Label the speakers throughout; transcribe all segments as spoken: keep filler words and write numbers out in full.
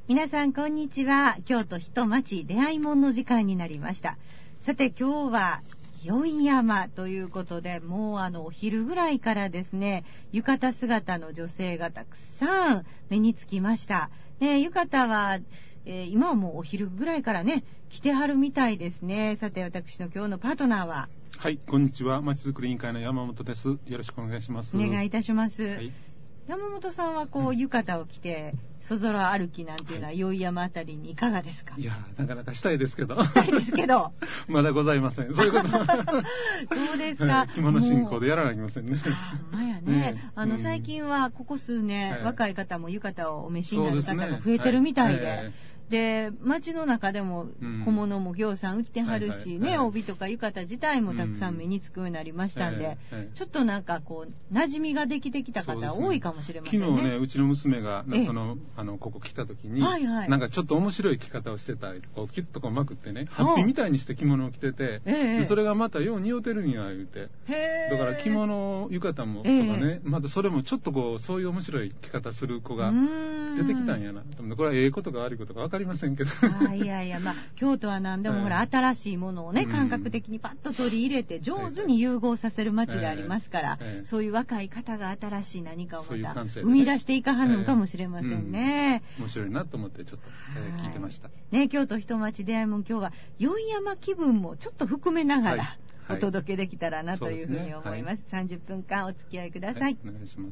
Speaker 1: 皆さんこんにちは。京都人町出会いもんの時間になりました。さて今日は宵山ということで、もうあのお昼ぐらいからですね、浴衣姿の女性がたくさん目につきました。ね、浴衣は、えー、今はもうお昼ぐらいからね着てはるみたいですね。さて私の今日のパートナーは、
Speaker 2: はい、こんにちは。まちづくり委員会の山本です。よろしくお願いします。
Speaker 1: お願いいたします。
Speaker 2: はい、
Speaker 1: 山本さんはこう浴衣を着てそぞろ歩きなんていうのは宵山あたりにいかがですか？
Speaker 2: いやなかなかしたいですけど
Speaker 1: したいですけど
Speaker 2: まだございません。そういうこと
Speaker 1: そうですか、
Speaker 2: はい、着物進行でやらなきゃいけませんね。
Speaker 1: あほんまやね、ね、あの、うん、最近はここ数年、はい、若い方も浴衣をお召しになる方が増えてるみたいで、はいはい、で街の中でも小物もぎょうさん売ってはるし、うん、ね、帯とか浴衣自体もたくさん目につくようになりましたんで、うん、ちょっとなんかこう馴染みができてきた方多いかもしれませんね。
Speaker 2: 昨日ね、うちの娘がそのあのここ来た時に、はいはい、なんかちょっと面白い着方をしてたり、こうキュッとこうまくってね、ハッピーみたいにして着物を着てて、でそれがまたよう似合うてるんや言うて、だから着物浴衣もとかね、またそれもちょっとこうそういう面白い着方する子が出てきたんやな。これはええことか悪いことか分かりませんけど。
Speaker 1: あいやいや、まあ京都は何でもほら、はい、新しいものをね感覚的にパッと取り入れて上手に融合させる街でありますから、えーえー、そういう若い方が新しい何かをまた生み出していかはるのかもしれませんね。
Speaker 2: えーうん、面白いなと思ってちょっと、えー、聞いてました。
Speaker 1: ね、京都人町出会いもん、今日は宵山気分もちょっと含めながら、はい、お届けできたらなというふうに思います。はい、さんじゅっぷんかんお付き合いください。はい、
Speaker 2: お願いします。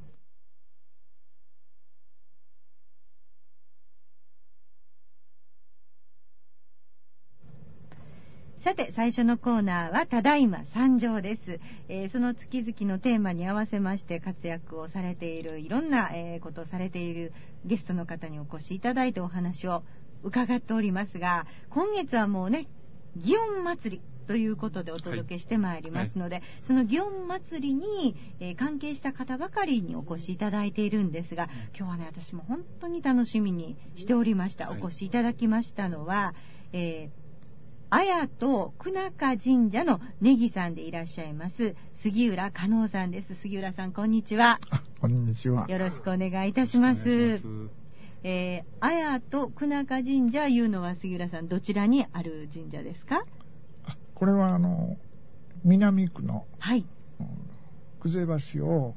Speaker 1: さて最初のコーナーはただいま参上です、えー、その月々のテーマに合わせまして活躍をされている、いろんな、えー、ことをされているゲストの方にお越しいただいてお話を伺っておりますが、今月はもうね祇園祭りということでお届けしてまいりますので、はいはい、その祇園祭りに、えー、関係した方ばかりにお越しいただいているんですが、今日はね私も本当に楽しみにしておりました。お越しいただきましたのは、えー綾と久中神社のネギさんでいらっしゃいます杉浦加納さんです。杉浦さんこんにちは。
Speaker 3: こんにちは。
Speaker 1: よろしくお願いいたします。えー、綾と久中神社いうのは杉浦さんどちらにある神社ですか？
Speaker 3: あこれはあの南区の、
Speaker 1: はい、
Speaker 3: 久世橋を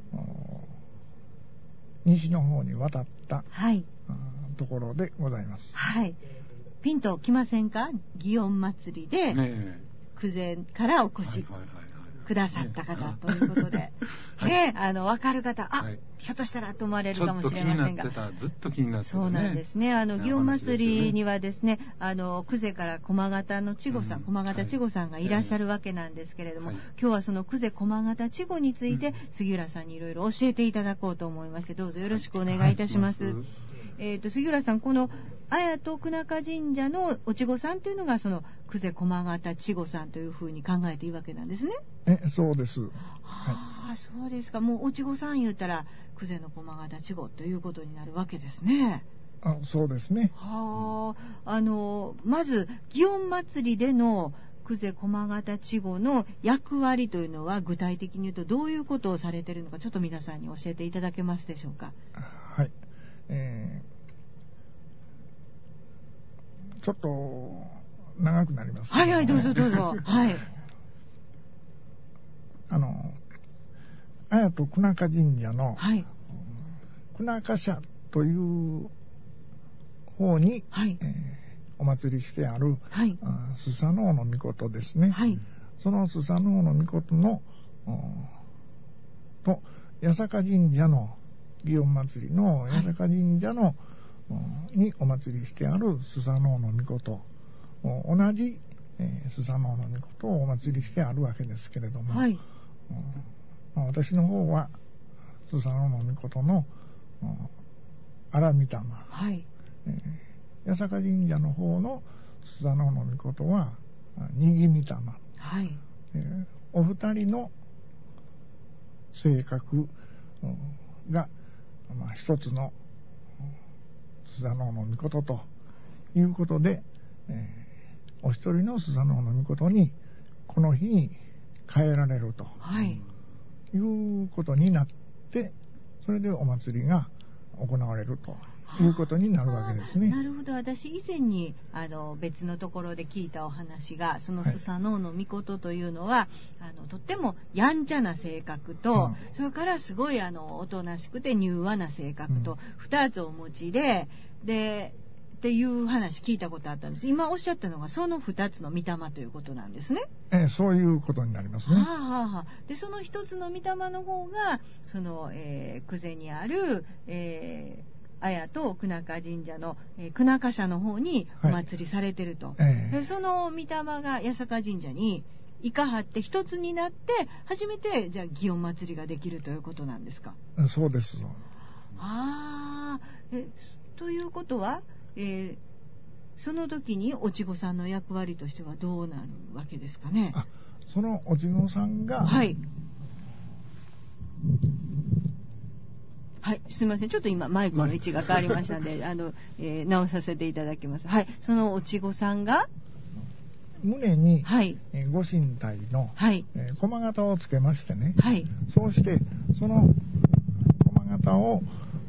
Speaker 3: 西の方に渡った、はい、ところでございます。
Speaker 1: はい、ピンときませんか？祇園祭りで久世からお越しくださった方ということで、はいね、あの分かる方、あ、はい、ひょっとしたらと思われるかもしれませんが、
Speaker 2: ずっと気になってた、
Speaker 1: そうなんですね。あの祇園祭りにはですね、あの久世から駒形の稚児さん、うん、駒形稚児さんがいらっしゃるわけなんですけれども、はい、今日はその久世駒形稚児について、うん、杉浦さんにいろいろ教えていただこうと思いまして、どうぞよろしくお願いいたします。はいはい、えーと、杉浦さん、この綾と久中神社のお稚児さんというのがその久世駒形稚児さんというふうに考えていいわけなんですね。
Speaker 3: えそうです。は
Speaker 1: あ、そうですか。もうお稚児さん言うたら久世の駒形稚児ということになるわけですね。
Speaker 3: あ、そうですね。
Speaker 1: はあ、あのまず祇園祭での久世駒形稚児の役割というのは具体的に言うとどういうことをされているのか、ちょっと皆さんに教えていただけますでしょうか？
Speaker 3: はい、えー、ちょっと長くなります、ね、
Speaker 1: はいはい、どうぞどうぞはい。
Speaker 3: あの綾と久中神社の、はい、久中社という方に、はい、えー、お祭りしてある、はい、スサノオノミコトですね、はい、そのスサノオノミコトのと八坂神社の祇園祭りの八坂神社の、はい、にお祭りしてあるスサノオノミコト、同じ、えー、スサノオノミコトをお祭りしてあるわけですけれども、はい、まあ、私の方はスサノオノミコトの荒御霊、はい、えー、八坂神社の方のスサノオノミコトはにぎ御霊、はい、えー、お二人の性格が、まあ、一つのスサノオノミコトということで、えー、お一人のスサノオノミコトにこの日に変えられると、はい、いうことになって、それでお祭りが行われるということになるわけですね。
Speaker 1: なるほど。私以前にあの別のところで聞いたお話が、そのスサノオノミコトというのは、はい、あのとってもやんちゃな性格と、うん、それからすごいあのおとなしくて柔和な性格とふたつお持ちで、でっていう話聞いたことあったんです。今おっしゃったのがそのふたつの御霊ということなんですね。
Speaker 3: ええ、そういうことになりますね。は
Speaker 1: あはあはあ、でそのひとつの御霊の方がその、えー、久世にある、えー綾と久中神社の、えー、久中社の方にお祭りされてると、はいえー、その御霊が八坂神社にいかはって一つになって初めてじゃあ祇園祭りができるということなんですか。
Speaker 3: そうです。
Speaker 1: あえということは、えー、その時にお稚児さんの役割としてはどうなるわけですかね。
Speaker 3: あそのお稚児さんが
Speaker 1: はいはい、すみません。ちょっと今マイクの位置が変わりましたので、あの、えー、直させていただきます。はい、そのお稚児さんが
Speaker 3: 胸に、
Speaker 1: はい
Speaker 3: えー、ご神体の、
Speaker 1: はい
Speaker 3: えー、駒形をつけましてね、
Speaker 1: はい、
Speaker 3: そうしてその駒形を、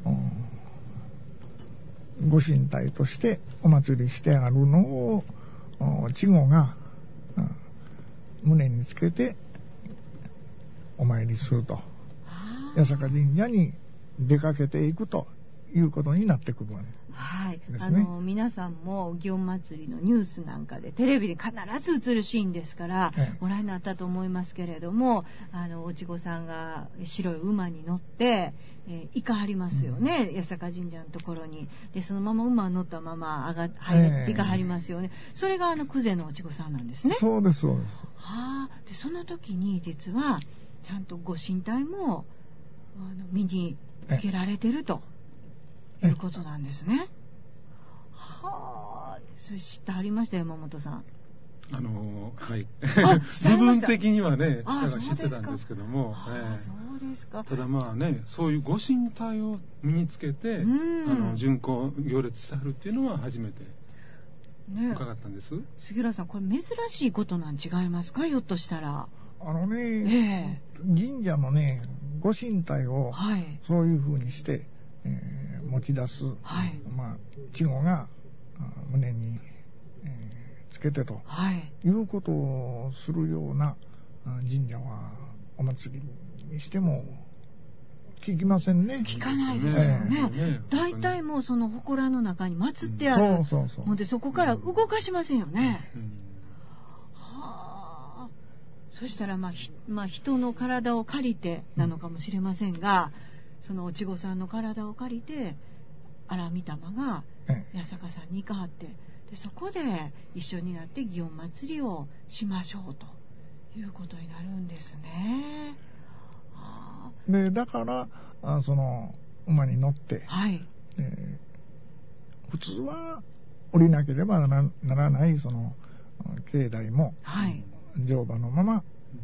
Speaker 3: うん、ご神体としてお祭りしてあるのを稚児が、うん、胸につけてお参りすると、八坂神社に出かけていくということになってくるわけですね。
Speaker 1: はい、あの皆さんも祇園祭りのニュースなんかでテレビで必ず映るシーンですから、ええ、ご覧になったと思いますけれども、あのお稚児さんが白い馬に乗って、えー、行かはりますよね、うん、八坂神社のところに。でそのまま馬に乗ったまま上が入っていかはりますよね、えー、それがあの久世のお稚児さんなんですね。
Speaker 3: そうですそうです。
Speaker 1: はあ、でその時に実はちゃんとご神体もあの身につけられてるということなんですね。はあ、それ知ってはりましたよ、山本さん。
Speaker 2: あのはい部分的にはねだから知ってたんですけども、
Speaker 1: えー、そうですか。
Speaker 2: ただまあねそういうご神体を身につけて、うん、あの巡行行列してはるっていうのは初めて伺ったんです、ね、
Speaker 1: 杉浦さんこれ珍しいことなん違いますか、ひょっとしたら。
Speaker 3: あのね、えー、神社のねご神体をそういうふうにして、えー、持ち出す、はい、まあ稚児が胸に、えー、つけてと、はい、いうことをするような神社はお祭りにしても聞きませんね。
Speaker 1: 聞かないですよね。大体、えー、もうその祠の中に祀ってある、うん、そうそうそう。ほんでそこから動かしませんよね。うんうん、はあ。そしたらまあ、まあ、人の体を借りてなのかもしれませんが、うん、そのお稚児さんの体を借りて荒御霊が八坂さんに行かはって、でそこで一緒になって祇園祭りをしましょうということになるんですね。
Speaker 3: はあ、でだからあその馬に乗って、はいえー、普通は降りなければな ら, ならないその境内も、はい、乗馬のまま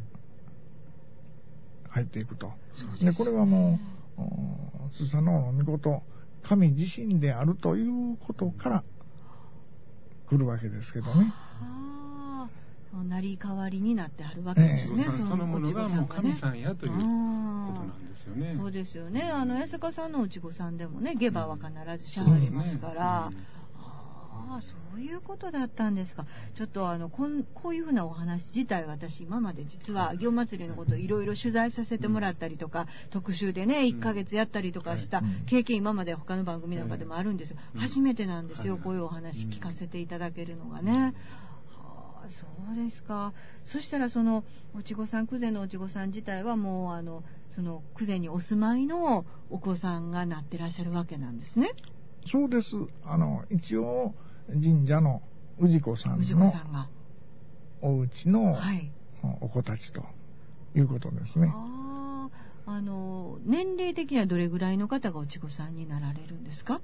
Speaker 3: 入っていくと。で、でこれはもうスサノオノミコト神自身であるということから来るわけですけどね。
Speaker 1: はあ、成り代わりになってあるわけですね。
Speaker 2: えー、そのものがもう神さんやということなんですよね。
Speaker 1: そうですよね。あの八坂さんのお稚児さんでもね、下馬は必ずしゃがりますから。うんああそういうことだったんですか。ちょっとあのこんこういうふうなお話自体私今まで実は祇園祭りのことをいろいろ取材させてもらったりとか、うん、特集でねいっかげつやったりとかした経験今まで他の番組なんかでもあるんですよ、うん、初めてなんですよ、うん、こういうお話聞かせていただけるのがね、うん、はあそうですか。そしたらそのお稚児さん久世のお稚児さん自体はもうあのその久世にお住まいのお子さんがなってらっしゃるわけなんですね。
Speaker 3: そうです。あの一応神社の氏子さんのお家のお子たちということですね。
Speaker 1: ああの年齢的にはどれぐらいの方がお稚児さんになられるんですか。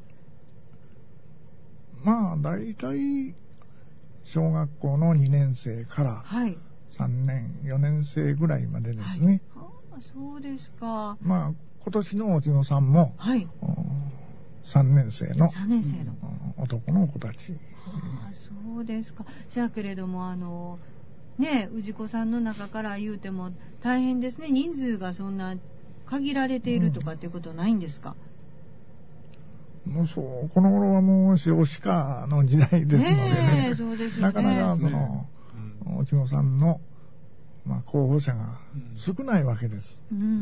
Speaker 3: まあ大体小学校のにねん生からさんねん、よねん生ぐらいまでですね。
Speaker 1: はい、あそうですか。
Speaker 3: まあ今年のお稚児さんも、はいさんねん生の男の子たち。
Speaker 1: ああそうですか。じゃあけれどもあのね氏子さんの中から言うても大変ですね。人数がそんな限られているとかっていうことないんですか。
Speaker 3: もうそう、この頃はもう少子化の時代ですのでね、
Speaker 1: そうですよね、
Speaker 3: なかなかその、うん、おちごさんの、まあ、候補者が少ないわけです。
Speaker 1: うんうんうん、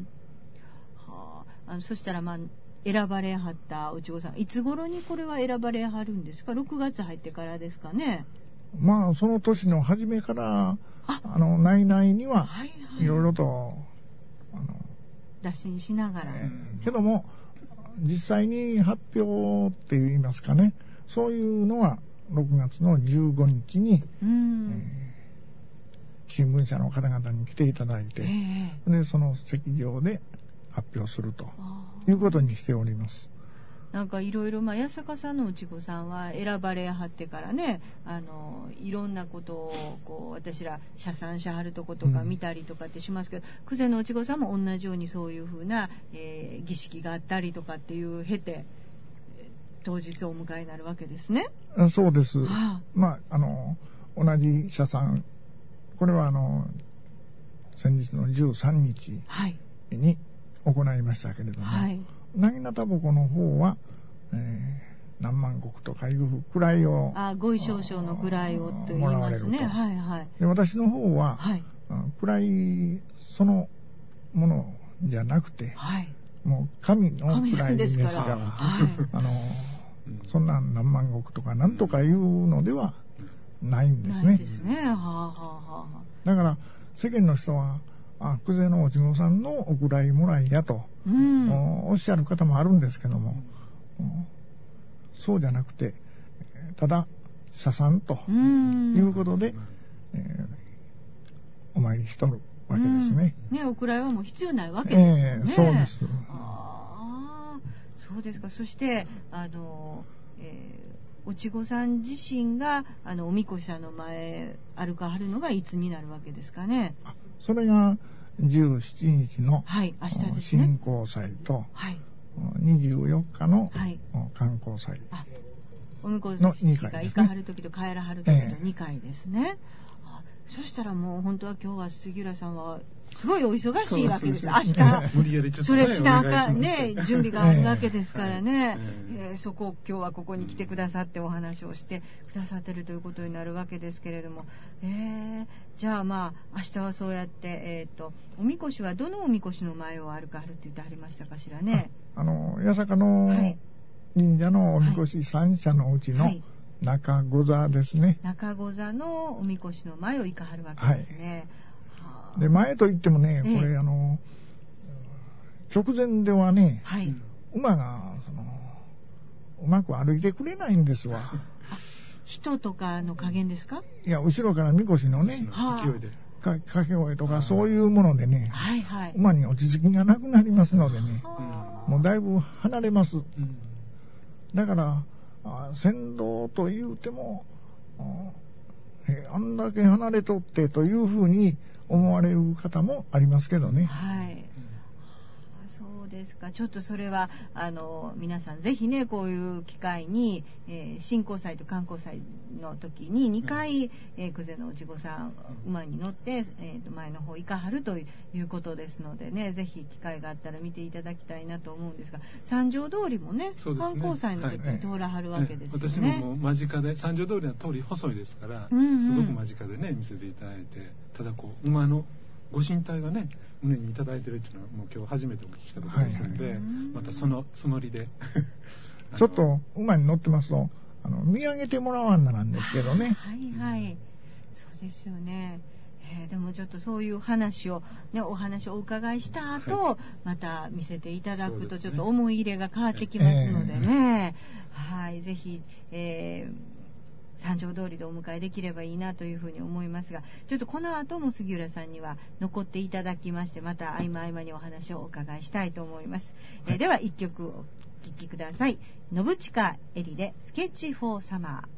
Speaker 1: はあ、あのそしたら、まあ、選ばれはったおちごさん、いつ頃にこれは選ばれはるんですか？ろくがつ入ってからですかね。
Speaker 3: まあその年の初めからああの内々には、はいはい、いろいろとあの
Speaker 1: 打診しながら、
Speaker 3: えー、けども実際に発表って言いますかね、そういうのはろくがつのじゅうごにちに、うんえー、新聞社の方々に来ていただいて、えー、でその席上で発表するということにしております。
Speaker 1: なんかいろいろ、まあ、八坂さんのおちごさんは選ばれはってからね、あのいろんなことをこう私ら社産者はるとことか見たりとかってしますけど、うん、久世のおちごさんも同じようにそういうふうな、えー、儀式があったりとかっていう経て当日をお迎えになるわけですね。
Speaker 3: そうです、はあ、まああの同じ社産、これはあの先日のじゅうさんにちに行いましたけれども、はい、なぎなたぼこの方は、えー、何万石とかいう位を
Speaker 1: あご意少々の位をと言いますね。はいはい、
Speaker 3: で私の方は、はい、位そのものじゃなくて、はい、もう神の位ですから、はい、あのそんな何万石とか何とかいうのではないんですね。
Speaker 1: ないですね。はあはあはあ、
Speaker 3: だから世間の人はあ久世のおちごさんのお位もらいやと、うん、おっしゃる方もあるんですけども、うん、そうじゃなくてただ社産ということで、えー、お参りしとるわけですね。
Speaker 1: うん、ね、お位はもう必要ないわけですよね。
Speaker 3: えー、そうです。
Speaker 1: ああ、そうですか。そしてあの、えー、おちごさん自身があのおみこしさんの前歩かはるのがいつになるわけですかね。
Speaker 3: それがじゅうしちにちの、
Speaker 1: はい、明日ですね、
Speaker 3: 新興祭と、はい、にじゅうよっかの、はい、観光祭
Speaker 1: おみこしが行かはるときと帰らはるときとにかいですね。えー、あ、そしたらもう本当は今日は杉浦さんはすごいお忙しいわけです。明日それしなあかんね、準備があるわけですからね、えーえー、そこを今日はここに来てくださってお話をしてくださってるということになるわけですけれども、えー、じゃあまあ明日はそうやって、えーと、おみこしはどのおみこしの前を歩かはるって言ってはりましたかしらね。
Speaker 3: あの八坂の神社のおみこしさん社のうちの中御座ですね。
Speaker 1: 中御座のおみこしの前を行かはるわけですね。
Speaker 3: はい、で前といってもね、これ、ええ、あの直前ではね、はい、馬がそのうまく歩いてくれないんですわ。
Speaker 1: 人とかの加減ですか？
Speaker 3: いや、後ろからみこしのね、勢いでか掛け声とかそういうものでね、はいはい、馬に落ち着きがなくなりますのでね、もうだいぶ離れます。うん、だからあ先導と言うても あ, えあんだけ離れとってというふうに思われる方もありますけどね。
Speaker 1: はい、そうですか。ちょっとそれはあの皆さんぜひね、こういう機会に、えー、新興祭と観光祭の時ににかい、えー、久世のおちごさん馬に乗って、えー、と前の方行かはるということですのでね、ぜひ機会があったら見ていただきたいなと思うんですが、三条通りも ね, ね観光祭の時に通らはるわけですよね。
Speaker 2: はいはい、私ももう間近で、三条通りの通り細いですから、うんうん、すごく間近でね見せていただいて、ただこう馬のご神体がね胸にいただいてるっていうのはもう今日初めてお聞きしたことですので、はいはい、またそのつもりで
Speaker 3: ちょっと馬に乗ってますとあの見上げてもらわんななんですけどね。
Speaker 1: はいはい、そうですよね。えー、でもちょっとそういう話を、ね、お話をお伺いした後、はい、また見せていただくとちょっと思い入れが変わってきますのでね、えー、はい、ぜひ、えー三条通りでお迎えできればいいなというふうに思いますが、ちょっとこの後も杉浦さんには残っていただきまして、また合間合間にお話をお伺いしたいと思います。はい、えー、ではいっきょくお聴きください。信近エリでスケッチフォーサマー。